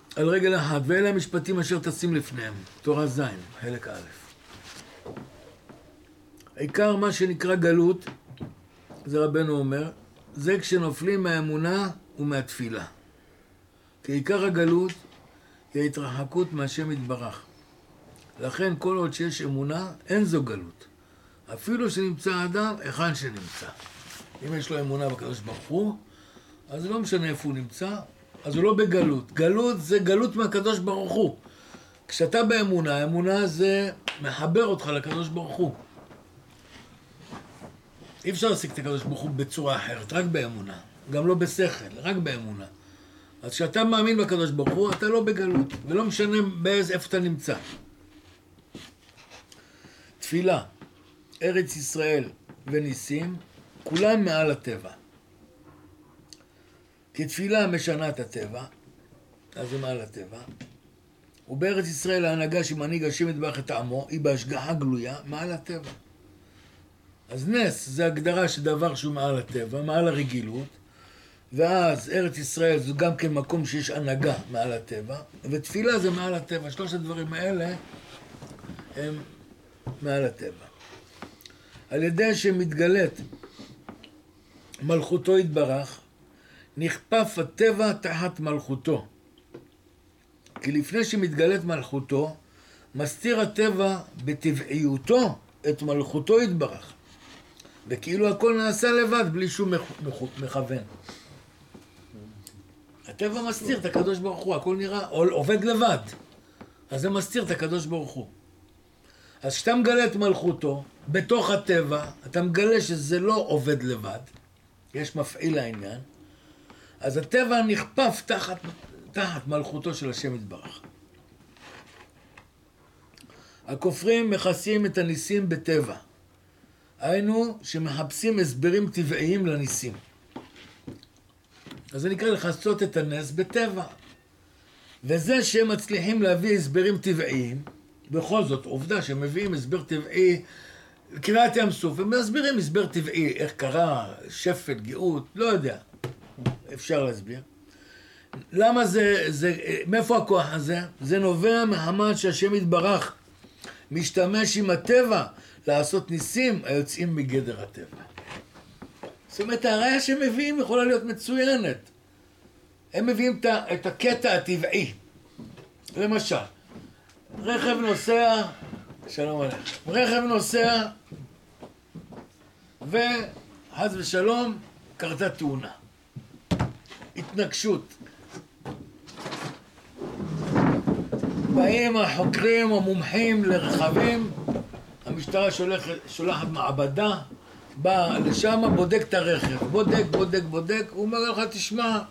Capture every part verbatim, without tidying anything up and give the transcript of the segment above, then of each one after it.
על רגל אחת, ואלה המשפטים אשר תשים לפניהם. תורה ז', חלק א'. העיקר מה שנקרא גלות, זה רבנו אומר, זה כשנופלים מהאמונה ומהתפילה. כי עיקר הגלות היא ההתרחקות מהשם יתברך. לכן כל עוד שיש אמונה, אין זו גלות. אפילו שנמצא האדם, היכן שנמצא. אם יש לו אמונה בקדוש ברוך הוא, אז לא משנה איפה הוא נמצא, אז הוא לא בגלות. גלות זה גלות מהקדוש ברוך הוא. כשאתה באמונה, האמונה זה מחבר אותך לקדוש ברוך הוא. אי אפשר להשיג את הקדוש ברוך הוא בצורה אחרת, רק באמונה. גם לא בשכל, רק באמונה. אז כשאתה מאמין בקדוש ברוך הוא, אתה לא בגלות, ולא משנה באיזה איפה אתה נמצא. תפילה, ארץ ישראל וניסים, כולם מעל הטבע. כי תפילה משנה את הטבע, אז זה מעל הטבע. ובארץ ישראל ההנהגה שמנהיג השם יתברך את עמו, היא בהשגחה גלויה, מעל הטבע. אז נס זה הגדרה של דבר שהוא מעל הטבע, מעל הרגילות, ואז ארץ ישראל זה גם כן מקום שיש הנהגה מעל הטבע, ותפילה זה מעל הטבע. שלושת הדברים האלה הם מעל הטבע. על ידי שמתגלת מלכותו יתברך, נכפף הטבע תחת מלכותו. כי לפני שמתגלת מלכותו, מסתיר הטבע בטבעיותו את מלכותו יתברך. וכאילו הכל נעשה לבד בלי שום מכוון. הטבע מסתיר את הקדוש ברוך הוא, הכל נראה, עובד לבד. אז זה מסתיר את הקדוש ברוך הוא. אז כשאתה מגלה את מלכותו, בתוך הטבע, אתה מגלה שזה לא עובד לבד, יש מפעיל לעניין, אז הטבע נכפף תחת, תחת מלכותו של השם יתברך. הכופרים מכסים את הניסים בטבע. היינו שמחפשים הסברים טבעיים לניסים. אז זה נקרא לחסות את הנס בטבע. וזה שהם מצליחים להביא הסברים טבעיים, בכל זאת עובדה שהם מביאים הסבר טבעי, קריאת ים סוף, הם מסבירים הסבר טבעי, איך קרה, שפט, גאות, לא יודע, אפשר להסביר. למה זה, זה, מאיפה הכוח הזה? זה נובע מחמת שהשם יתברך משתמש עם הטבע לעשות ניסים היוצאים מגדר הטבע. זאת אומרת, הראיה שהם מביאים יכולה להיות מצוינת. הם מביאים את הקטע הטבעי. למשל, רכב נוסע, שלום עליך, רכב נוסע וחס ושלום קרתה תאונה. התנגשות. באים החוקרים המומחים לרכבים, המשטרה שולחת, שולחת מעבדה, בא לשם, בודק את הרכב, בודק, בודק, בודק, הוא אומר לך, תשמע,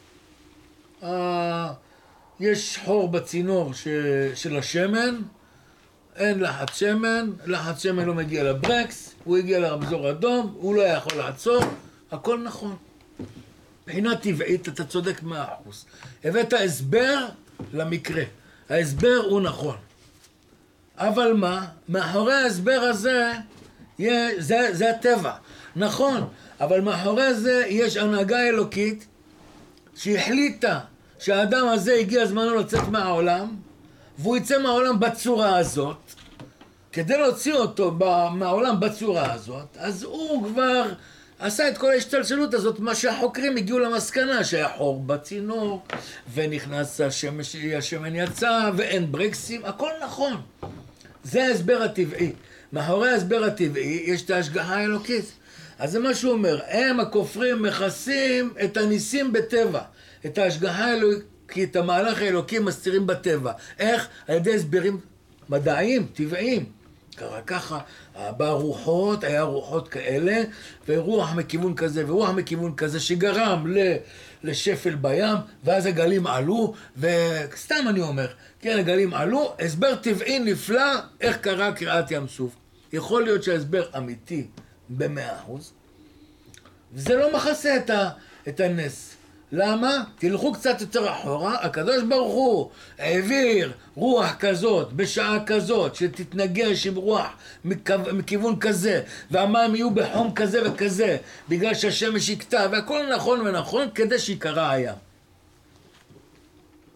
אה, יש חור בצינור ש, של השמן, אין לחץ שמן, לחץ שמן לא מגיע לברקס, הוא הגיע לרמזור אדום, הוא לא יכול לעצור, הכל נכון. מבחינה טבעית אתה צודק מאה אחוז. הבאת הסבר למקרה, ההסבר הוא נכון. אבל מה? מאחורי ההסבר הזה, יש, זה, זה הטבע. נכון, אבל מאחורי זה יש הנהגה אלוקית שהחליטה שהאדם הזה הגיע זמנו לצאת מהעולם, והוא יצא מהעולם בצורה הזאת, כדי להוציא אותו מהעולם בצורה הזאת, אז הוא כבר עשה את כל ההשתלשלות הזאת, מה שהחוקרים הגיעו למסקנה, שהיה חור בצינור, ונכנס השמש, השמן יצא, ואין ברקסים, הכל נכון. זה ההסבר הטבעי. מאחורי ההסבר הטבעי יש את ההשגחה האלוקית. אז זה מה שהוא אומר, הם הכופרים מכסים את הניסים בטבע, את ההשגחה האלוקית, המהלך האלוקי מסתירים בטבע. איך? על ידי הסברים מדעיים, טבעיים. קרה ככה, בא רוחות, היה רוחות כאלה, ורוח מכיוון כזה, ורוח מכיוון כזה, שגרם לשפל בים, ואז הגלים עלו, וסתם אני אומר, כן, הגלים עלו, הסבר טבעי נפלא, איך קרה קריאת ים סוף. יכול להיות שההסבר אמיתי במאה אחוז, וזה לא מכסה את, ה, את הנס. למה? תלכו קצת יותר אחורה, הקדוש ברוך הוא העביר רוח כזאת, בשעה כזאת, שתתנגש עם רוח מכיוון כזה, והמים יהיו בחום כזה וכזה, בגלל שהשמש יקטע, והכל נכון ונכון כדי שיקרה הים.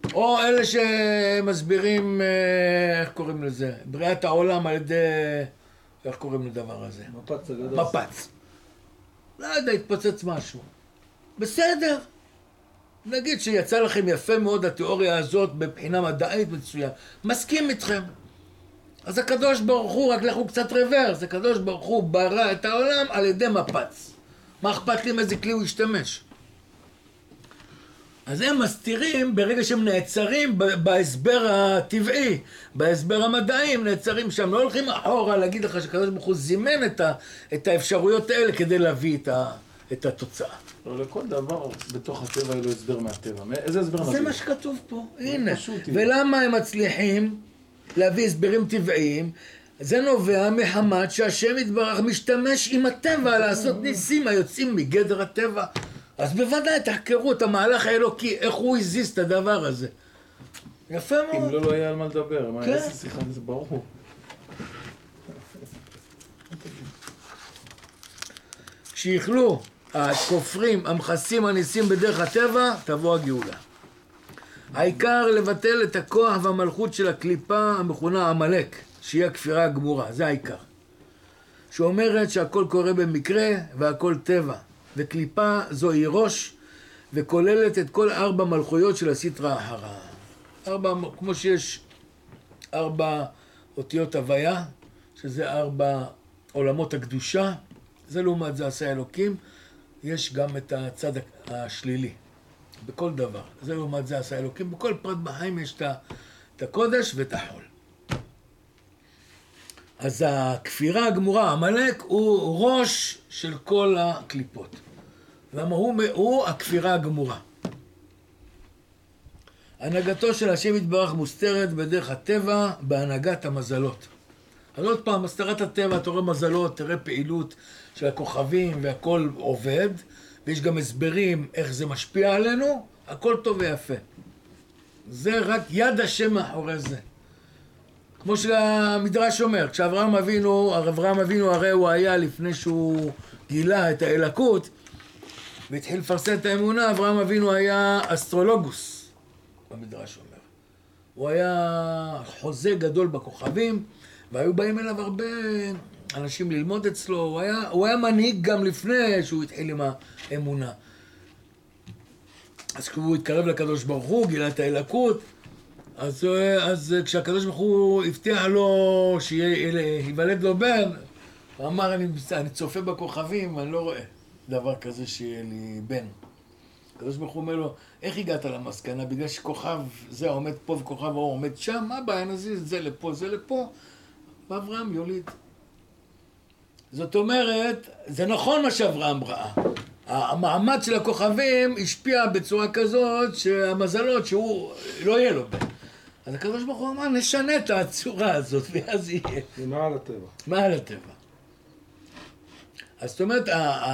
או אלה שמסבירים, איך קוראים לזה, בריאת העולם על ידי, איך קוראים לדבר הזה? מפץ הגדול. מפץ. לא יודע, התפוצץ משהו. בסדר. נגיד שיצא לכם יפה מאוד התיאוריה הזאת בבחינה מדעית מצוין. מסכים איתכם. אז הקדוש ברוך הוא, רק לכו קצת רוורס, הקדוש ברוך הוא ברא את העולם על ידי מפץ. מה אכפת לי עם איזה כלי הוא ישתמש? אז הם מסתירים ברגע שהם נעצרים בהסבר הטבעי, בהסבר המדעי, הם נעצרים שם, לא הולכים אחורה להגיד לך שקדוש ברוך הוא זימן את, ה, את האפשרויות האלה כדי להביא את, ה, את התוצאה. לא, לכל דבר בתוך הטבע יהיה לו הסבר מהטבע. איזה הסבר זה מהטבע? מה שכתוב פה, הנה. ולמה הם מצליחים להביא הסברים טבעיים? זה נובע מחמת שהשם יתברך משתמש עם הטבע לעשות ניסים היוצאים מגדר הטבע. אז בוודאי תחקרו את המהלך האלוקי, איך הוא הזיז את הדבר הזה. יפה מאוד. אם לא, לא היה על מה לדבר. מה, כן. איזה שיחה, זה ברור. כשיכלו הכופרים, המכסים, הניסים בדרך הטבע, תבוא הגאולה. העיקר לבטל את הכוח והמלכות של הקליפה המכונה עמלק, שהיא הכפירה הגמורה, זה העיקר. שאומרת שהכל קורה במקרה והכל טבע. וקליפה זוהי ראש, וכוללת את כל ארבע מלכויות של הסטרא אחרא. ארבע, כמו שיש ארבע אותיות הוויה, שזה ארבע עולמות הקדושה, זה לעומת זה עשה אלוקים, יש גם את הצד השלילי, בכל דבר. זה לעומת זה עשה אלוקים, בכל פרט בחיים יש את הקודש ואת החול. אז הכפירה הגמורה, עמלק, הוא ראש של כל הקליפות. למה הוא, הוא הכפירה הגמורה. הנהגתו של השם יתברך מוסתרת בדרך הטבע, בהנהגת המזלות. אז עוד פעם, הסתרת הטבע, אתה רואה מזלות, תראה פעילות של הכוכבים והכל עובד, ויש גם הסברים איך זה משפיע עלינו, הכל טוב ויפה. זה רק יד השם מאחורי זה. כמו שהמדרש אומר, כשאברהם אבינו, אברהם אבינו הרי הוא היה לפני שהוא גילה את האלוקות, והתחיל לפרסם את האמונה, אברהם אבינו היה אסטרולוגוס, במדרש אומר. הוא היה חוזה גדול בכוכבים, והיו באים אליו הרבה אנשים ללמוד אצלו, הוא היה, הוא היה מנהיג גם לפני שהוא התחיל עם האמונה. אז כשהוא התקרב לקדוש ברוך הוא, גילה את האלוקות, אז, אז כשהקדוש ברוך הוא הבטיח לו שיוולד לו בן, הוא אמר, אני, אני צופה בכוכבים ואני לא רואה דבר כזה שיהיה לי בן. הקדוש ברוך הוא אומר לו, איך הגעת למסקנה? בגלל שכוכב זה עומד פה וכוכב האור עומד שם, מה הבעיה? נזיז זה לפה, זה לפה, ואברהם יוליד. זאת אומרת, זה נכון מה שאברהם ראה. המעמד של הכוכבים השפיע בצורה כזאת שהמזלות שהוא לא יהיה לו בן. אז הקדוש ברוך הוא אמר, נשנה את הצורה הזאת, ואז יהיה. זה מעל הטבע. מעל הטבע. אז זאת אומרת,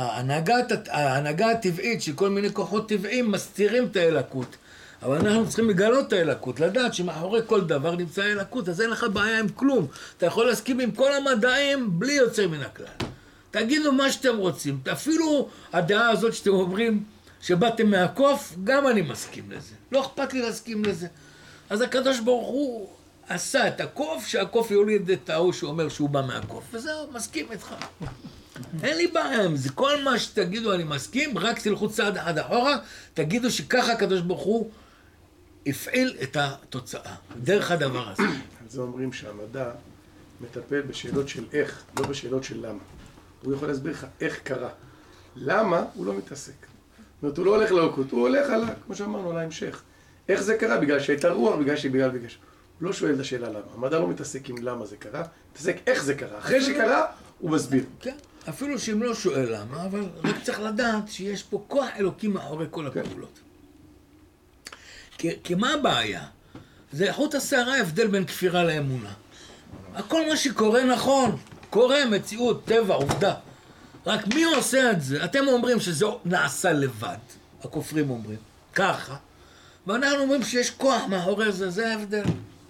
ההנהגה הטבעית של כל מיני כוחות טבעיים מסתירים את האלוקות. אבל אנחנו צריכים לגלות את האלוקות, לדעת שמאחורי כל דבר נמצא האלוקות, אז אין לך בעיה עם כלום. אתה יכול להסכים עם כל המדעים בלי יוצא מן הכלל. תגידו מה שאתם רוצים. אפילו הדעה הזאת שאתם אומרים שבאתם מהקוף, גם אני מסכים לזה. לא אכפת לי להסכים לזה. אז הקדוש ברוך הוא עשה את הקוף, שהקוף יוליד את ההוא שאומר שהוא בא מהקוף. וזהו, מסכים איתך. אין לי בעיה עם זה. כל מה שתגידו אני מסכים, רק תלכו צעד אחד אחורה, תגידו שככה הקדוש ברוך הוא הפעיל את התוצאה. דרך הדבר הזה. על זה אומרים שהמדע מטפל בשאלות של איך, לא בשאלות של למה. הוא יכול להסביר לך איך קרה. למה הוא לא מתעסק. זאת אומרת, הוא לא הולך לאלוקות, הוא הולך על, כמו שאמרנו, על ההמשך. איך זה קרה? בגלל שהייתה רוח, בגלל שבגלל בגלל. הוא לא שואל את השאלה למה. המדע לא מתעסק עם למה זה קרה, מתעסק איך זה קרה. אחרי שקרה, הוא מסביר. כן, אפילו שאם לא שואל למה, אבל רק צריך לדעת שיש פה כוח אלוקי מאחורי כל הפעולות. כי, כי מה הבעיה? זה חוט השערה ההבדל בין כפירה לאמונה. הכל מה שקורה נכון, קורה מציאות, טבע, עובדה. רק מי עושה את זה? אתם אומרים שזה נעשה לבד, הכופרים אומרים, ככה. ואנחנו אומרים שיש כוח מאחורי זה, זה ההבדל.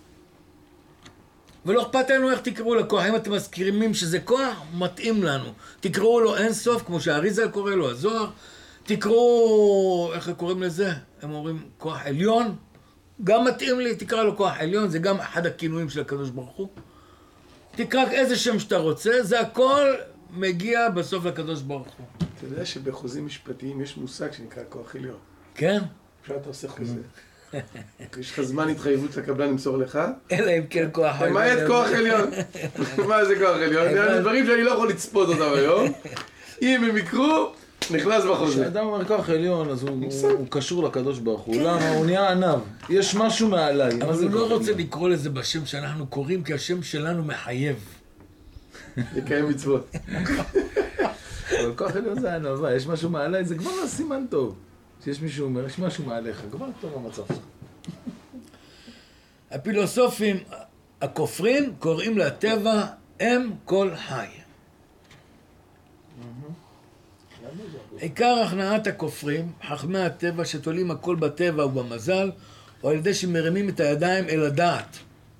ולא אכפת לנו איך תקראו לכוח, אם אתם מזכירים שזה כוח, מתאים לנו. תקראו לו אין סוף, כמו שהאריזל קורא לו, הזוהר. תקראו, איך קוראים לזה? הם אומרים כוח עליון, גם מתאים לי, תקרא לו כוח עליון, זה גם אחד הכינויים של הקדוש ברוך הוא. תקרא איזה שם שאתה רוצה, זה הכל מגיע בסוף לקדוש ברוך הוא. אתה יודע שבחוזים משפטיים יש מושג שנקרא כוח עליון. כן? עכשיו אתה עושה חוזה. יש לך זמן התחייבות לקבלן למסור לך? אלא אם כן כוח עליון. למעט כוח עליון. מה זה כוח עליון? זה דברים שאני לא יכול לצפות אותם היום. אם הם יקרו, נכנס בחוזה. כשאדם אומר כוח עליון, אז הוא קשור לקדוש ברוך הוא. למה? הוא נהיה ענב. יש משהו מעליי. אבל הוא לא רוצה לקרוא לזה בשם שאנחנו קוראים, כי השם שלנו מחייב. לקיים מצוות. אבל כוח עליון זה ענבה, יש משהו מעליי, זה כבר סימן טוב. שיש מישהו אומר, יש משהו מעליך, כבר טוב המצב שלך. הפילוסופים הכופרים קוראים לטבע אם כל חי. עיקר הכנעת הכופרים, חכמי הטבע שתולים הכל בטבע ובמזל, או על ידי שמרימים את הידיים אל הדעת.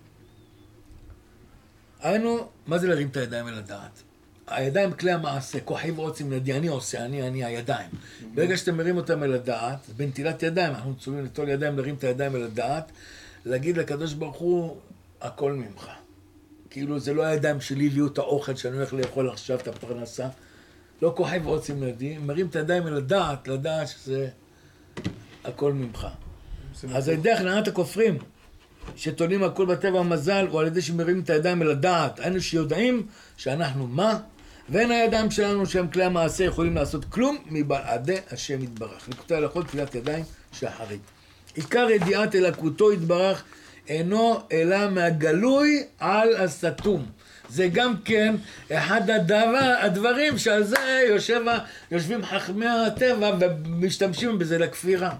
היינו, מה זה להרים את הידיים אל הדעת? הידיים כלי המעשה, כוחי ועוצם ידי, אני עושה, אני, אני, הידיים. ברגע שאתם מרים אותם אל הדעת, בנטילת ידיים, אנחנו צורים לטול ידיים, להרים את הידיים אל הדעת, להגיד לקדוש ברוך הוא, הכל ממך. כאילו זה לא הידיים שלי הביאו את האוכל שאני הולך לאכול עכשיו את הפרנסה. לא כוחי ועוצם ידי, מרים את הידיים אל הדעת, לדעת שזה הכל ממך. אז על ידי הכנעת הכופרים, שתולים הכל בטבע המזל, או על ידי שמרים את הידיים אל הדעת, היינו שיודעים שאנחנו מה, ואין הידיים שלנו שהם כלי המעשה יכולים לעשות כלום מבלעדי השם יתברך. לקוטה הלכות תפילת ידיים שאחרית. עיקר ידיעת אלוקותו יתברך אינו אלא מהגלוי על הסתום. זה גם כן אחד הדבר, הדברים שעל זה יושב, יושבים חכמי הטבע ומשתמשים בזה לכפירה.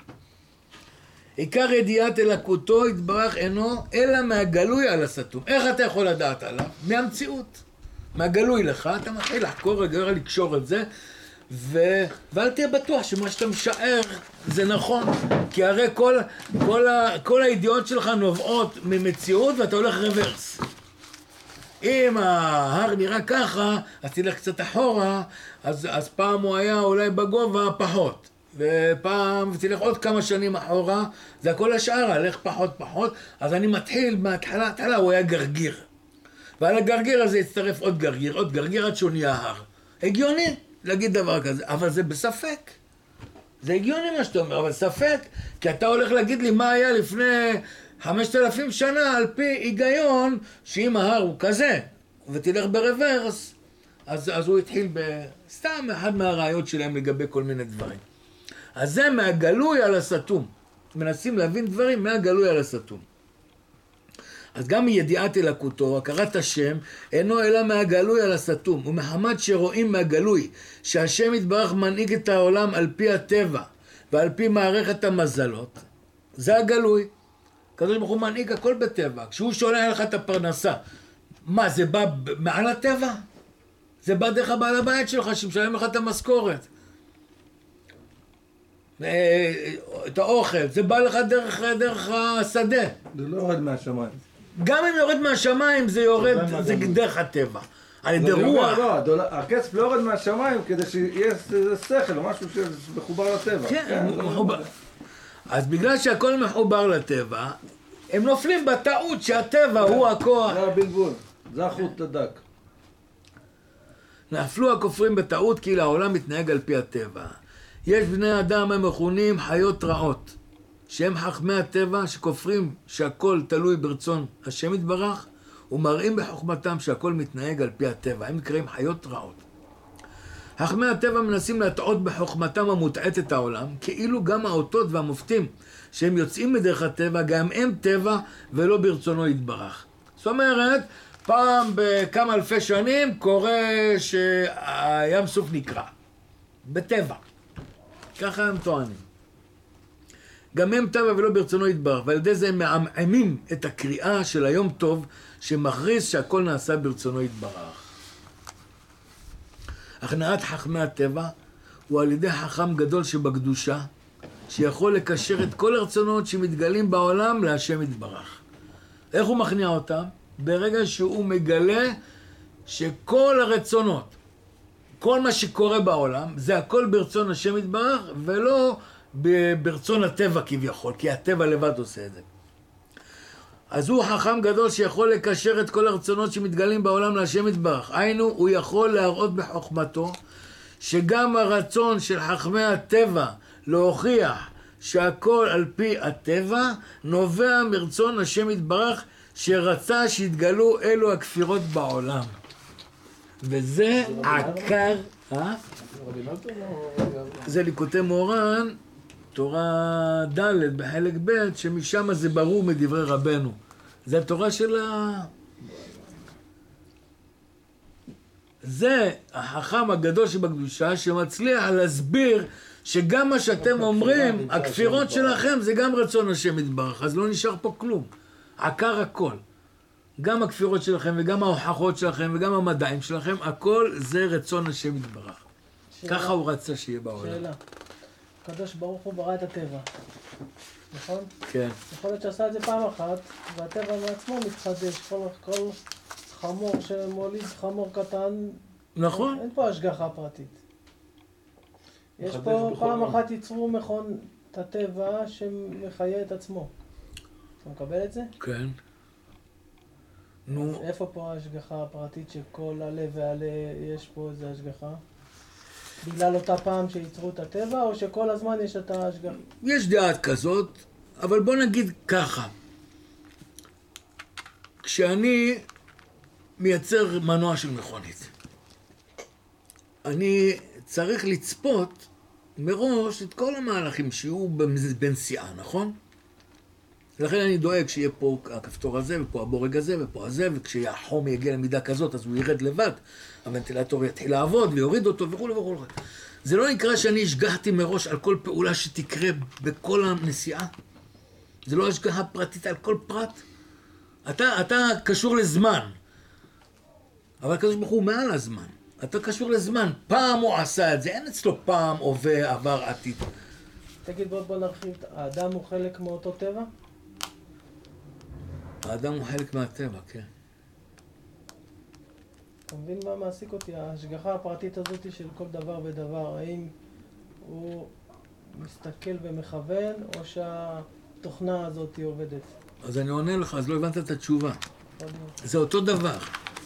עיקר ידיעת אלוקותו יתברך אינו אלא מהגלוי על הסתום. איך אתה יכול לדעת עליו? מהמציאות. מהגלוי לך, אתה מתחיל לחקור רגע, לקשור את זה, ו... ואל תהיה בטוח שמה שאתה משער זה נכון, כי הרי כל, כל, ה... כל הידיעות שלך נובעות ממציאות ואתה הולך רוורס. אם ההר נראה ככה, אז תלך קצת אחורה, אז, אז פעם הוא היה אולי בגובה פחות. ופעם, ותלך עוד כמה שנים אחורה, זה הכל השאר, הלך פחות פחות, אז אני מתחיל מההתחלה, התחלה הוא היה גרגיר. ועל הגרגיר הזה יצטרף עוד גרגיר, עוד גרגיר עד שהוא נהיה הר. הגיוני להגיד דבר כזה, אבל זה בספק. זה הגיוני מה שאתה אומר, אבל ספק, כי אתה הולך להגיד לי מה היה לפני חמשת אלפים שנה, על פי היגיון, שאם ההר הוא כזה, ותלך ברוורס, אז, אז הוא התחיל בסתם אחד מהרעיות שלהם לגבי כל מיני דברים. אז זה מהגלוי על הסתום. מנסים להבין דברים מהגלוי על הסתום. אז גם מידיעת אלוקותו, הכרת השם, אינו אלא מהגלוי על הסתום. ומחמת שרואים מהגלוי שהשם יתברך מנהיג את העולם על פי הטבע ועל פי מערכת המזלות, זה הגלוי. הקדוש ברוך הוא מנהיג הכל בטבע. כשהוא שולח לך את הפרנסה, מה, זה בא מעל הטבע? זה בא דרך הבעל הבית שלך שמשלם לך את המשכורת. את האוכל, זה בא לך דרך, דרך השדה. זה לא יורד מהשמיים. גם אם יורד מהשמיים זה יורד, זה דרך הטבע. על ידי רוח. לא, הכסף לא יורד מהשמיים כדי שיהיה שכל או משהו שמחובר לטבע. כן, מחובר. אז בגלל שהכל מחובר לטבע, הם נופלים בטעות שהטבע הוא הכוח. זה הבלבול, זה החוט הדק. נפלו הכופרים בטעות כי העולם מתנהג על פי הטבע. יש בני אדם המכונים חיות רעות, שהם חכמי הטבע שכופרים שהכל תלוי ברצון השם יתברך, ומראים בחוכמתם שהכל מתנהג על פי הטבע. הם נקראים חיות רעות. חכמי הטבע מנסים להטעות בחוכמתם המוטעת את העולם, כאילו גם האותות והמופתים שהם יוצאים מדרך הטבע, גם הם טבע ולא ברצונו יתברך. זאת אומרת, פעם בכמה אלפי שנים קורה שהים סוף נקרא. בטבע. ככה הם טוענים. גם הם טבע ולא ברצונו יתברך, ועל ידי זה הם מעמעמים את הקריאה של היום טוב, שמכריז שהכל נעשה ברצונו יתברך. הכנעת חכמי הטבע הוא על ידי חכם גדול שבקדושה, שיכול לקשר את כל הרצונות שמתגלים בעולם להשם יתברך. איך הוא מכניע אותם? ברגע שהוא מגלה שכל הרצונות, כל מה שקורה בעולם, זה הכל ברצון השם יתברך, ולא ברצון הטבע כביכול, כי הטבע לבד עושה את זה. אז הוא חכם גדול שיכול לקשר את כל הרצונות שמתגלים בעולם להשם יתברך. היינו, הוא יכול להראות בחוכמתו שגם הרצון של חכמי הטבע להוכיח שהכל על פי הטבע נובע מרצון השם יתברך שרצה שיתגלו אלו הכפירות בעולם. וזה עקר, אה? זה ליקוטי מורן, תורה ד' בחלק ב', שמשם זה ברור מדברי רבנו. זה התורה של ה... זה החכם הגדול שבקדושה שמצליח להסביר שגם מה שאתם אומרים, הכפירות שלכם זה גם רצון השם יתברך, אז לא נשאר פה כלום. עקר הכל. גם הכפירות שלכם וגם ההוכחות שלכם וגם המדעים שלכם, הכל זה רצון השם יתברך. ככה הוא רצה שיהיה בעולם. שאלה. הקדוש ברוך הוא ברא את הטבע, נכון? כן. יכול להיות שעשה את זה פעם אחת, והטבע מעצמו מתחדש, כל, כל חמור שמוליד חמור קטן, נכון. אין פה השגחה פרטית. יש מחדש פה בכל פעם יום. אחת ייצרו מכון את הטבע שמחיה את עצמו. אתה מקבל את זה? כן. נו, איפה פה ההשגחה הפרטית שכל עלה ועלה יש פה איזה השגחה? בגלל אותה פעם שייצרו את הטבע, או שכל הזמן יש את ההשגחה? יש דעה כזאת, אבל בוא נגיד ככה. כשאני מייצר מנוע של מכונית, אני צריך לצפות מראש את כל המהלכים שיהיו בנסיעה, נכון? לכן אני דואג שיהיה פה הכפתור הזה, ופה הבורג הזה, ופה הזה, וכשהחום יגיע למידה כזאת, אז הוא ירד לבד, הוונטילטור יתחיל לעבוד, ויוריד אותו, וכו' וכו'. זה לא נקרא שאני השגחתי מראש על כל פעולה שתקרה בכל הנסיעה. זה לא השגחה פרטית על כל פרט. אתה, אתה קשור לזמן, אבל הקדוש ברוך הוא מעל הזמן. אתה קשור לזמן. פעם הוא עשה את זה, אין אצלו פעם, הווה, עבר, עתיד. תגיד, בוא, בוא נרחיב, האדם הוא חלק מאותו טבע? האדם הוא חלק מהטבע, כן. אתה מבין מה מעסיק אותי? ההשגחה הפרטית הזאת של כל דבר ודבר, האם הוא מסתכל ומכוון, או שהתוכנה הזאת היא עובדת? אז אני עונה לך, אז לא הבנת את התשובה. יכול להיות. זה אותו דבר.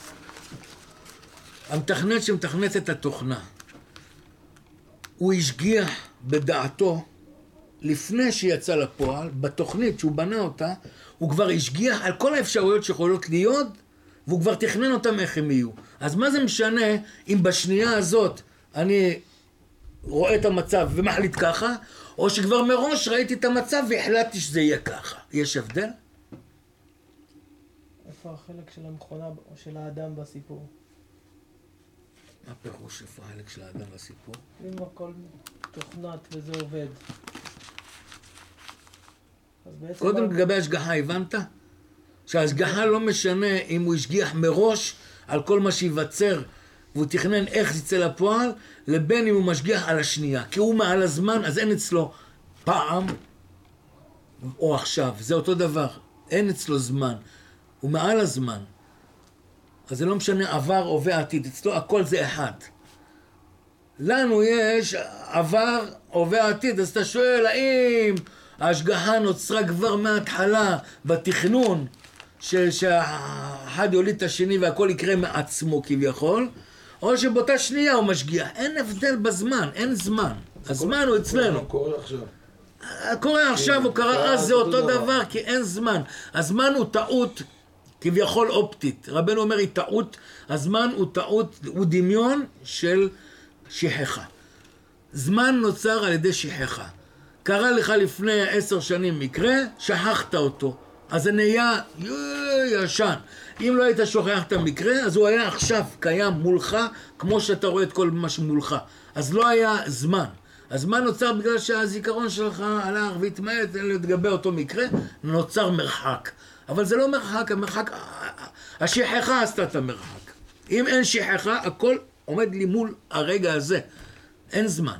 המתכנת שמתכנת את התוכנה, הוא השגיח בדעתו, לפני שיצא לפועל, בתוכנית שהוא בנה אותה, הוא כבר השגיח על כל האפשרויות שיכולות להיות, והוא כבר תכנן אותם איך הם יהיו. אז מה זה משנה אם בשנייה הזאת אני רואה את המצב ומחליט ככה, או שכבר מראש ראיתי את המצב והחלטתי שזה יהיה ככה. יש הבדל? איפה החלק של המכונה או של האדם בסיפור? מה פירוש איפה החלק של האדם בסיפור? אם הכל תוכנת וזה עובד. אז בעצם קודם מה- לגבי השגחה, הבנת? שההשגחה לא משנה אם הוא השגיח מראש על כל מה שיווצר והוא תכנן איך זה יצא לפועל, לבין אם הוא משגיח על השנייה. כי הוא מעל הזמן, אז אין אצלו פעם או עכשיו. זה אותו דבר. אין אצלו זמן. הוא מעל הזמן. אז זה לא משנה עבר, הווה, עתיד. אצלו הכל זה אחד. לנו יש עבר, הווה, עתיד. אז אתה שואל, האם ההשגחה נוצרה כבר מההתחלה בתכנון, ש- שהאחד יוליד את השני והכל יקרה מעצמו כביכול, או שבאותה שנייה הוא משגיח. אין הבדל בזמן, אין זמן. הזמן הוא אצלנו. קורה עכשיו. קורה עכשיו או קרה אז זה אותו דבר, כי אין זמן. הזמן הוא טעות כביכול אופטית. רבנו אומר היא טעות, הזמן הוא טעות, הוא דמיון של שכחה. זמן נוצר על ידי שכחה. קרה לך לפני עשר שנים מקרה, שכחת אותו. אז זה נהיה ישן. אם לא היית שוכח את המקרה, אז הוא היה עכשיו קיים מולך, כמו שאתה רואה את כל מה שמולך. אז לא היה זמן. הזמן נוצר בגלל שהזיכרון שלך הלך והתמעט לגבי אותו מקרה, נוצר מרחק. אבל זה לא מרחק, המרחק, השכחה עשתה את המרחק. אם אין שכחה, הכל עומד לי מול הרגע הזה. אין זמן.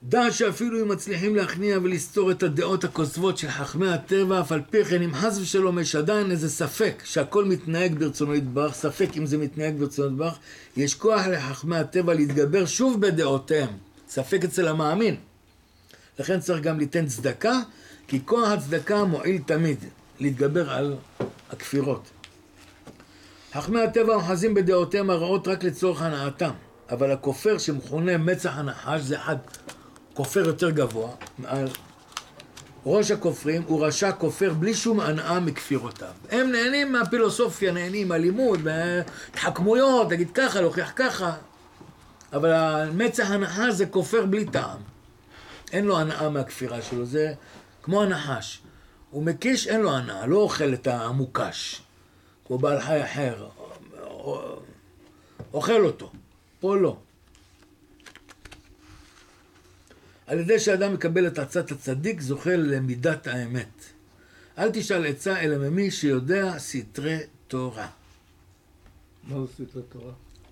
דע שאפילו אם מצליחים להכניע ולסתור את הדעות הכוזבות של חכמי הטבע, אף על פי כן אם חס ושלום יש עדיין איזה ספק שהכל מתנהג ברצונו יתברך, ספק אם זה מתנהג ברצונו יתברך, יש כוח לחכמי הטבע להתגבר שוב בדעותיהם, ספק אצל המאמין. לכן צריך גם ליתן צדקה, כי כוח הצדקה מועיל תמיד להתגבר על הכפירות. חכמי הטבע אוחזים בדעותיהם הרעות רק לצורך הנאתם, אבל הכופר שמכונה מצח הנחש, זה אחד כופר יותר גבוה, ראש הכופרים הוא רשע כופר בלי שום הנאה מכפירותיו. הם נהנים מהפילוסופיה, נהנים מהלימוד, מהתחכמויות, תגיד ככה, להוכיח ככה, אבל המצח הנחש זה כופר בלי טעם. אין לו הנאה מהכפירה שלו, זה כמו הנחש. הוא מקיש, אין לו הנאה, לא אוכל את המוקש, כמו בעל חי אחר, אוכל אותו, פה לא. על ידי שאדם מקבל את עצת הצדיק, זוכה למידת האמת. אל תשאל עצה אלא ממי שיודע סתרי תורה. מה זה סתרי תורה?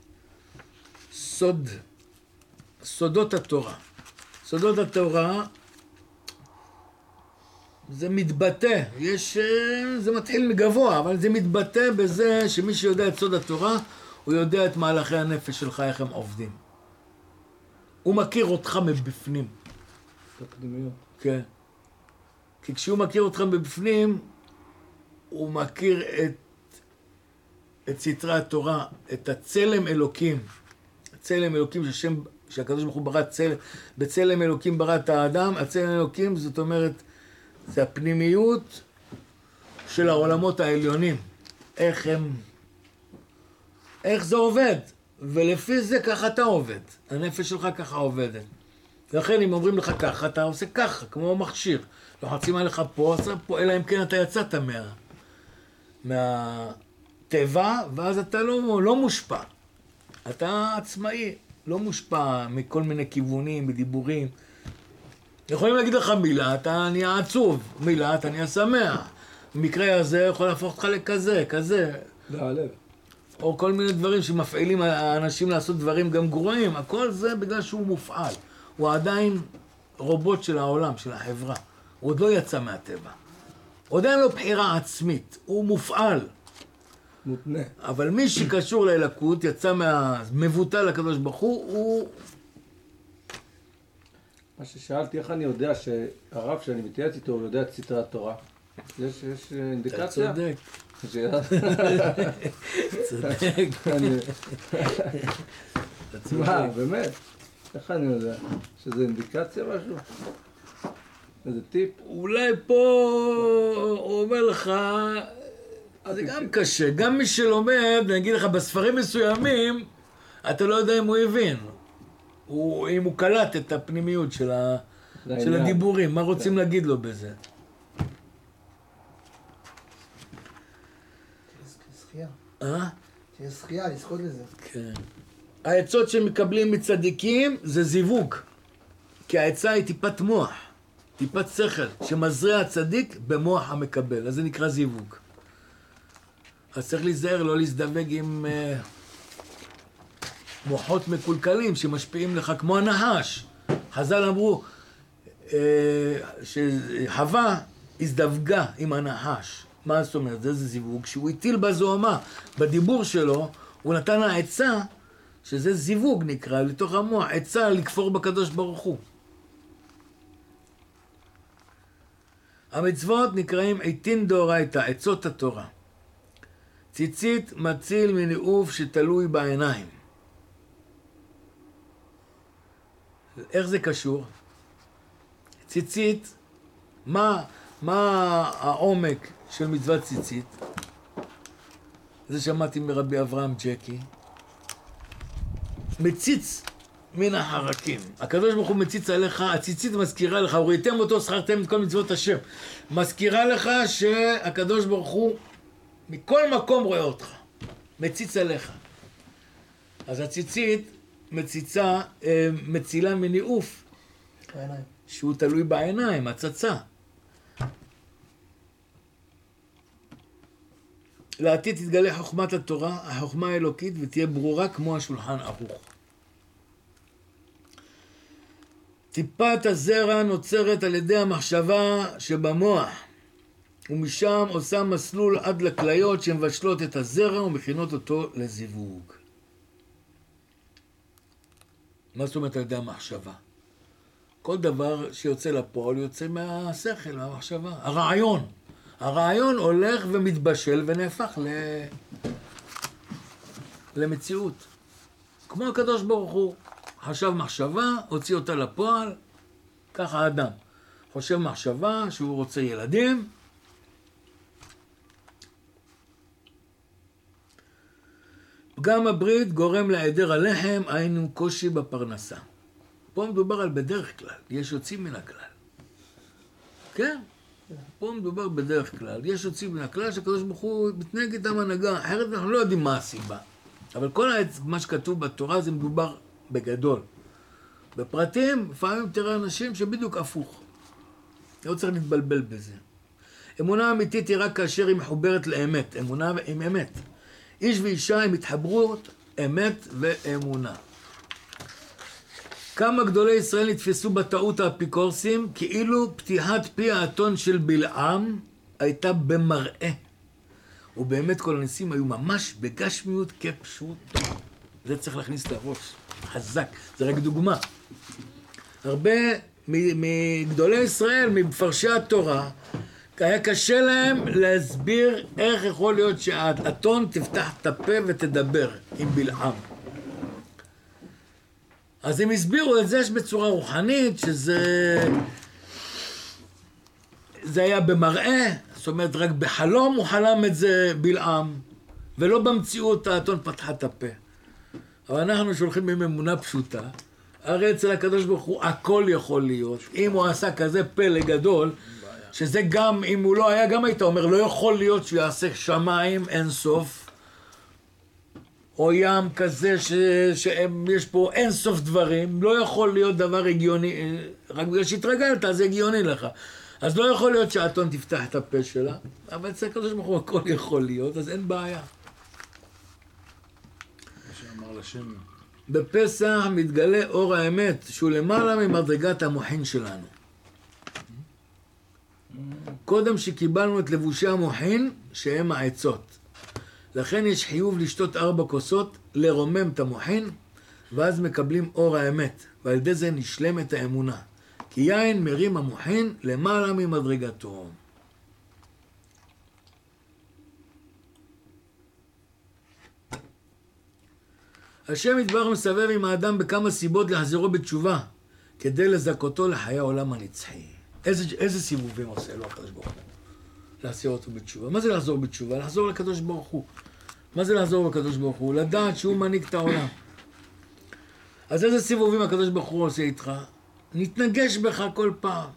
סוד, סודות התורה. סודות התורה זה מתבטא, יש, זה מתחיל מגבוה, אבל זה מתבטא בזה שמי שיודע את סוד התורה, הוא יודע את מהלכי הנפש שלך, איך הם עובדים. הוא מכיר אותך מבפנים. תקדימיות. כן. כי כשהוא מכיר אותך מבפנים, הוא מכיר את, את סתרי התורה, את הצלם אלוקים. הצלם אלוקים שהשם, שהקדוש ברוך הוא ברא צלם, בצלם אלוקים ברא את האדם, הצלם אלוקים זאת אומרת, זה הפנימיות של העולמות העליונים. איך הם, איך זה עובד. ולפי זה ככה אתה עובד. הנפש שלך ככה עובדת. לכן אם אומרים לך ככה, אתה עושה ככה, כמו מכשיר. לוחצים עליך פה, עושה פה, אלא אם כן אתה יצאת מה, מהטבע, ואז אתה לא, לא מושפע. אתה עצמאי, לא מושפע מכל מיני כיוונים, בדיבורים. יכולים להגיד לך מילה, אתה נהיה עצוב. מילה, אתה נהיה שמח. במקרה הזה יכול להפוך אותך לכזה, כזה. להעלב. או כל מיני דברים שמפעילים האנשים לעשות דברים גם גרועים, הכל זה בגלל שהוא מופעל. הוא עדיין רובוט של העולם, של החברה. הוא עוד לא יצא מהטבע. עוד אין לו בחירה עצמית, הוא מופעל. מותנה. אבל מי שקשור לאלוקות, יצא מהמבוטל לקדוש ברוך הוא, הוא... מה ששאלתי, איך אני יודע שהרב שאני מתייעץ איתו, הוא יודע את סתרי התורה? יש, יש אינדיקציה? אתה צודק. צודק. מה, באמת? איך אני יודע? שזה אינדיקציה משהו? איזה טיפ? אולי פה הוא אומר לך, זה גם קשה. גם מי שלומד, אני אגיד לך, בספרים מסוימים, אתה לא יודע אם הוא הבין. אם הוא קלט את הפנימיות של הדיבורים, מה רוצים להגיד לו בזה. שחייה. אה? שיש שחייה, לזכות לזה. כן. העצות שמקבלים מצדיקים זה זיווג. כי העצה היא טיפת מוח, טיפת שכל, שמזריע הצדיק במוח המקבל. אז זה נקרא זיווג. אז צריך להיזהר, לא להזדווג עם uh, מוחות מקולקלים שמשפיעים לך כמו הנחש. חז"ל אמרו uh, שחווה הזדווגה עם הנחש. מה זאת אומרת? זה זה זיווג. שהוא הטיל בזוהמה, בדיבור שלו, הוא נתן לה עצה, שזה זיווג נקרא, לתוך המוח, עצה לכפור בקדוש ברוך הוא. המצוות נקראים עיתין דאורייתא, עצות התורה. ציצית מציל מניאוף שתלוי בעיניים. איך זה קשור? ציצית, מה, מה העומק של מצוות ציצית? זה שמעתי מרבי אברהם ג'קי. מציץ מן החרקים. הקדוש ברוך הוא מציץ עליך, הציצית מזכירה לך, וראיתם אותו, שכרתם את כל מצוות השם. מזכירה לך שהקדוש ברוך הוא מכל מקום רואה אותך. מציץ עליך. אז הציצית מציצה, מצילה מניאוף. בעיניים. שהוא תלוי בעיניים, הצצה. לעתיד תתגלה חוכמת התורה, החוכמה האלוקית, ותהיה ברורה כמו השולחן ערוך. טיפת הזרע נוצרת על ידי המחשבה שבמוח, ומשם עושה מסלול עד לכליות שמבשלות את הזרע ומכינות אותו לזיווג. מה זאת אומרת על ידי המחשבה? כל דבר שיוצא לפועל יוצא מהשכל, מהמחשבה. הרעיון. הרעיון הולך ומתבשל ונהפך ל... למציאות. כמו הקדוש ברוך הוא. חשב מחשבה, הוציא אותה לפועל, ככה האדם. חושב מחשבה שהוא רוצה ילדים, פגם הברית גורם להיעדר הלחם, היינו קושי בפרנסה. פה מדובר על בדרך כלל, יש יוצאים מן הכלל. כן? פה מדובר בדרך כלל, יש יוצאים מן הכלל שהקדוש ברוך הוא מתנהג איתם הנהגה, אחרת אנחנו לא יודעים מה הסיבה. אבל כל מה שכתוב בתורה זה מדובר בגדול. בפרטים, לפעמים תראה אנשים שבדיוק הפוך. לא צריך להתבלבל בזה. אמונה אמיתית היא רק כאשר היא מחוברת לאמת, אמונה עם אמת. איש ואישה הם התחברות, אמת ואמונה. כמה גדולי ישראל נתפסו בטעות האפיקורסים, כאילו פתיחת פי האתון של בלעם הייתה במראה. ובאמת כל הניסים היו ממש בגשמיות כפשוטו. זה צריך להכניס לראש, חזק, זה רק דוגמה. הרבה מגדולי ישראל, מפרשי התורה, היה קשה להם להסביר איך יכול להיות שהאתון תפתח את הפה ותדבר עם בלעם. אז הם הסבירו את זה בצורה רוחנית, שזה זה היה במראה, זאת אומרת רק בחלום הוא חלם את זה בלעם, ולא במציאות האתון פתחה את הפה. אבל אנחנו שולחים עם אמונה פשוטה, הרי אצל הקדוש ברוך הוא הכל יכול להיות. אם הוא עשה כזה פלא גדול, שזה גם, אם הוא לא היה, גם היית אומר, לא יכול להיות שהוא יעשה שמיים אין סוף, או ים כזה ש... שיש פה אין סוף דברים, לא יכול להיות דבר הגיוני, רק בגלל שהתרגלת, זה הגיוני לך. אז לא יכול להיות שהאתון תפתח את הפה שלה, אבל אצל הקדוש ברוך הוא הכל יכול להיות, אז אין בעיה. שאמר לשם. בפסח מתגלה אור האמת, שהוא למעלה ממדרגת המוחין שלנו. קודם שקיבלנו את לבושי המוחין, שהם העצות. לכן יש חיוב לשתות ארבע כוסות, לרומם את המוחין, ואז מקבלים אור האמת, ועל ידי זה נשלם את האמונה. כי יין מרים המוחין למעלה ממדרגתו. השם יתברך מסבב עם האדם בכמה סיבות להחזירו בתשובה, כדי לזכותו לחיי העולם הנצחי. איזה, איזה סיבובים עושה לו הקדוש ברוך הוא? להחזיר אותו בתשובה. מה זה לחזור בתשובה? לחזור לקדוש ברוך הוא. מה זה לחזור לקדוש ברוך הוא? לדעת שהוא מנהיג את העולם. אז איזה סיבובים הקדוש ברוך הוא עושה איתך? נתנגש בך כל פעם.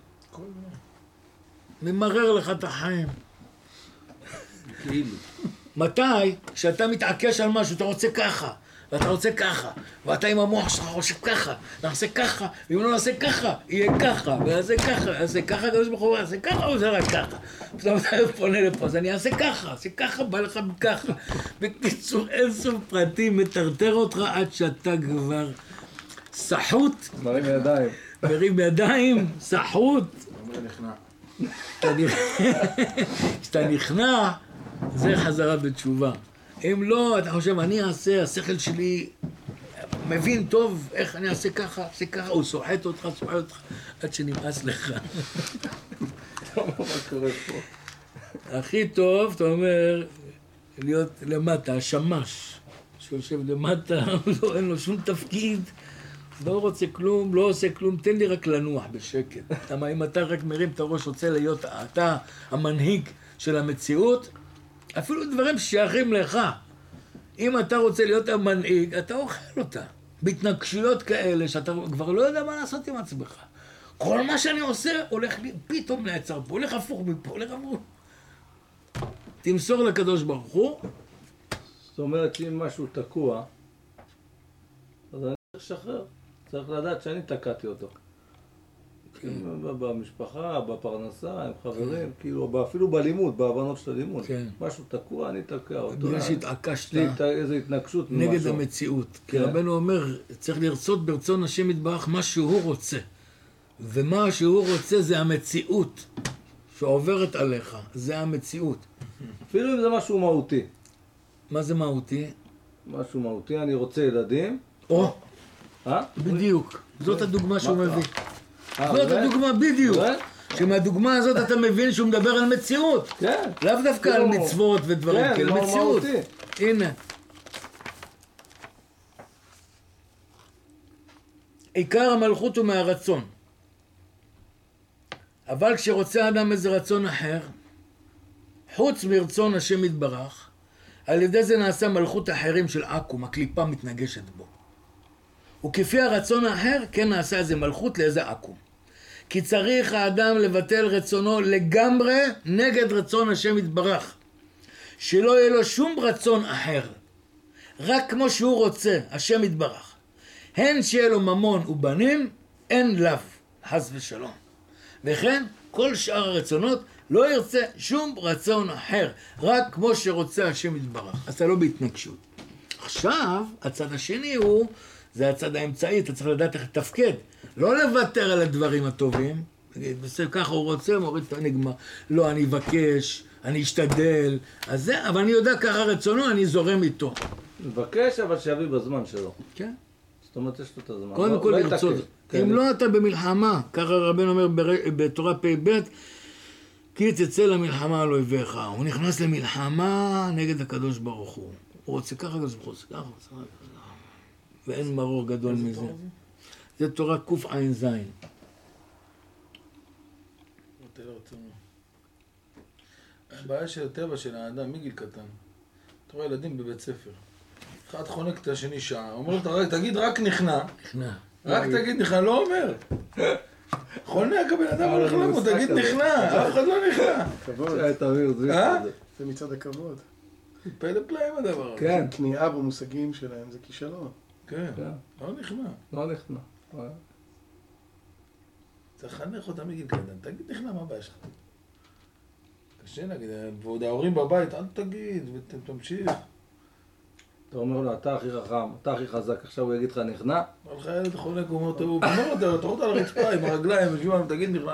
ממרר לך את החיים. כאילו. מתי? כשאתה מתעקש על משהו, אתה רוצה ככה, ואתה רוצה ככה, ואתה עם המוח שלך חושב ככה, נעשה ככה, ואם לא נעשה ככה, יהיה ככה, ויעשה ככה, יעשה ככה, הקדוש ברוך הוא יעשה ככה, או זה רק ככה. פתאום אתה פונה לפה, אז אני אעשה ככה, אעשה ככה, בא לך ככה. בקיצור, אין סוף פרטים, מטרטר אותך עד שאתה כבר סחוט. מרים ידיים. מרים ידיים, סחוט. אומר נכנע. כשאתה נכנע, זה חזרה בתשובה. אם לא, אתה חושב, אני אעשה, השכל שלי מבין טוב איך אני אעשה ככה, אעשה ככה, הוא סוחט אותך, סוחט אותך, עד שנמאס לך. מה קורה פה? הכי טוב, אתה אומר, להיות למטה, השמש, שיושב למטה, לא, אין לו שום תפקיד, לא רוצה כלום, לא עושה כלום, תן לי רק לנוח בשקט. אם אתה רק מרים את הראש, רוצה להיות אתה המנהיג של המציאות, אפילו דברים שייכים לך. אם אתה רוצה להיות המנהיג, אתה אוכל אותה. בהתנגשויות כאלה, שאתה כבר לא יודע מה לעשות עם עצמך. כל מה שאני עושה, הולך לי, פתאום נעצר פה, הולך הפוך מפה, הולך הפוך. תמסור לקדוש ברוך הוא. זאת אומרת שאם משהו תקוע, אז אני צריך לשחרר. צריך לדעת שאני תקעתי אותו. במשפחה, בפרנסה, עם חברים, כאילו, אפילו בלימוד, בהבנות של הלימוד. משהו תקוע, אני תקע אותו. בגלל שהתעקשת איזו התנגשות נגד המציאות. כי רבנו אומר, צריך לרצות ברצון השם יתברך מה שהוא רוצה. ומה שהוא רוצה זה המציאות שעוברת עליך, זה המציאות. אפילו אם זה משהו מהותי. מה זה מהותי? משהו מהותי, אני רוצה ילדים. או, אה? בדיוק. זאת הדוגמה שהוא מביא. אה, זאת באמת? הדוגמה בדיוק. באמת? שמהדוגמה הזאת אתה מבין שהוא מדבר על מציאות. כן. לאו דווקא על כאילו- מצוות ודברים כן, כאלה, מה- מציאות. מהותי. הנה. עיקר המלכות הוא מהרצון. אבל כשרוצה האדם איזה רצון אחר, חוץ מרצון השם יתברך, על ידי זה נעשה מלכות אחרים של עקום, הקליפה מתנגשת בו. וכפי הרצון האחר, כן נעשה איזה מלכות לאיזה עקום. כי צריך האדם לבטל רצונו לגמרי נגד רצון השם יתברך. שלא יהיה לו שום רצון אחר. רק כמו שהוא רוצה, השם יתברך. הן שיהיה לו ממון ובנים, אין לאו, חס ושלום. וכן, כל שאר הרצונות לא ירצה שום רצון אחר, רק כמו שרוצה השם יתברך. אתה לא בהתנגשות. עכשיו, הצד השני הוא, זה הצד האמצעי, אתה צריך לדעת איך לתפקד. לא לוותר על הדברים הטובים, בסדר, ככה הוא רוצה, מוריד את הנגמר. לא, אני אבקש, אני אשתדל, אז זה, אבל אני יודע ככה רצונו, אני זורם איתו. מבקש, אבל שיביא בזמן שלו. כן? זאת אומרת, יש לו את הזמן. קודם לא- כל לא לרצות. יתעכב. כן. אם לא אתה במלחמה, ככה רבנו אומר בר- בתורה פ"ב, כי תצא למלחמה על אויביך. הוא נכנס למלחמה נגד הקדוש ברוך הוא. הוא רוצה ככה, הקדוש ברוך הוא רוצה ככה, רוצה ככה. ואין מרור גדול מזה. זה תורה קע"ז. הבעיה של הטבע של האדם מגיל קטן. אתה רואה ילדים בבית ספר. אחד חונק את השני שעה, אומר לו, "רק- תגיד רק נכנע. נכנע. רק תגיד נכנע, לא אומר. חונק הבן אדם הולך למות, תגיד נכנע, אף אחד לא נכנע. כבוד, שי, תמיר, זה אה? כזה. זה מצד הכבוד. פלא פלאים הדבר הזה. כן. כניעה במושגים שלהם זה כישלון. כן, כן. לא נכנע. לא נכנע. צריך לחנך אותם מגיל קטן, תגיד נכנע, מה הבעיה שלך? קשה להגיד, ועוד ההורים בבית, אל תגיד, ותמשיך. אתה אומר לו, אתה הכי חכם, אתה הכי חזק, עכשיו הוא יגיד לך נכנע? אבל לך ילד חונק, הוא אומר, הוא אומר לו, אתה רואה על הרצפה עם הרגליים, ושמע, תגיד נכנע.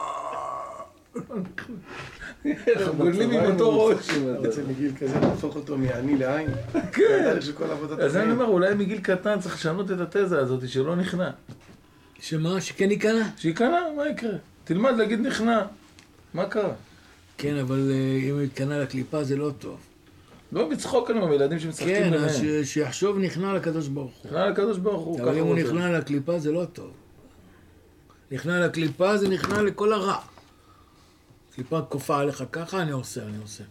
אנחנו גודלים עם אותו ראש. בעצם מגיל כזה להפוך אותו מעני לעין. זה התהליך של כל עבודת אז אני החיים. אומר, אולי מגיל קטן צריך לשנות את התזה הזאת, שלא נכנע. שמה? שכן ייכנע? שייכנע, מה יקרה? תלמד להגיד נכנע. מה קרה? כן, אבל אה, אם הוא יתכנע לקליפה זה לא טוב. לא בצחוק אני אומר, ילדים שמשחקים כן, אז ביניהם. ש- שיחשוב נכנע לקדוש ברוך הוא. נכנע לקדוש ברוך הוא, ככה אבל אם הוא רוצה. נכנע לקליפה זה לא טוב. נכנע לקליפה זה נכנע לכל הרע. קליפה כופה עליך ככה, אני עושה, אני עושה.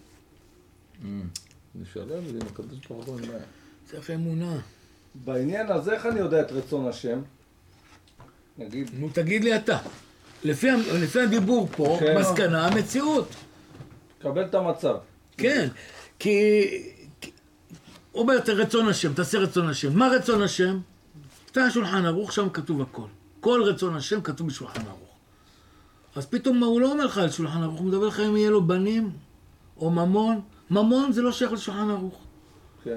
נשלם את זה עם הקדוש ברוך הוא, אין בעיה. צריך אמונה. בעניין הזה, איך אני יודע את רצון השם? נגיד, נו, תגיד לי אתה. לפי, ה- לפי הדיבור פה, כן. מסקנה, המציאות. קבל את המצב. כן, כי... כי- הוא אומר, "אתה רצון השם, תעשה רצון השם." מה רצון השם? אתה שולחן ערוך, שם כתוב הכל. כל רצון השם כתוב בשולחן ערוך. אז פתאום מה, הוא לא אומר לך על שולחן ערוך, הוא מדבר לך אם יהיה לו בנים או ממון. ממון זה לא שייך לשולחן ערוך. כן.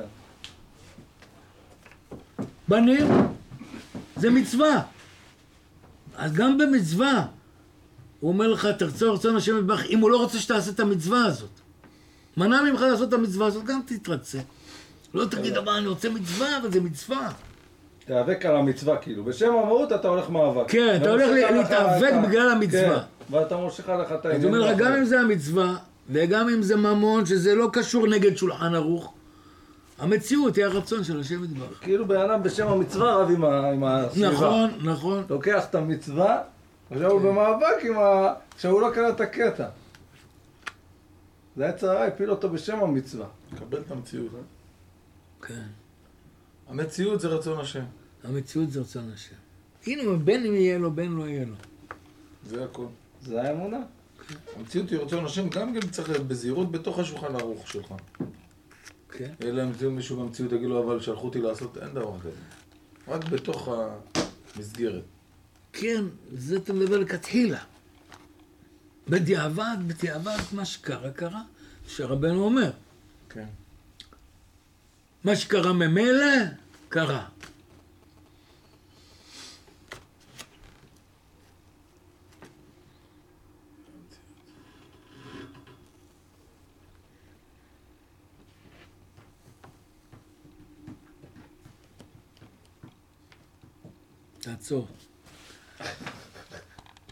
בנים זה מצווה. אז גם במצווה, הוא אומר לך, תרצה רצון השם יתברך, אם הוא לא רוצה שתעשה את המצווה הזאת. מנע ממך לעשות את המצווה הזאת, גם תתרצה. לא תגיד, אבל אני רוצה מצווה, אבל זה מצווה. תיאבק על המצווה, כאילו. בשם המהות אתה הולך מאבק. כן, אתה הולך ומושך עליך להתאבק את ה- בגלל המצווה. כן, ואתה מושך עליך את אז העניין. הוא אומר לך, גם האחר. אם זה המצווה, וגם אם זה ממון, שזה לא קשור נגד שולחן ערוך, המציאות היא הרצון של השם יתברך. כאילו בן אדם בשם המצווה רב עם ה- עם הסביבה. נכון, נכון. לוקח את המצווה, עכשיו הוא במאבק עם ה... שהוא לא קרא את הקטע. זה היה צרה, הפיל אותו בשם המצווה. קבל את המציאות. אה? כן. המציאות זה רצון השם. המציאות זה רצון השם. הנה, בין אם יהיה לו, בין לא יהיה לו. זה הכל. זה האמונה. המציאות היא רצון השם, גם כן צריך להיות בזהירות בתוך השולחן הערוך שלך. כן. אלא אם זה מישהו במציאות יגיד לו, אבל שלחו אותי לעשות, אין דבר כזה. רק בתוך המסגרת. כן, זה אתה מדבר לכתחילה. בדיעבד, בדיעבד, מה שקרה, קרה, שרבנו אומר. כן. מה שקרה ממילא, קרה. תעצור.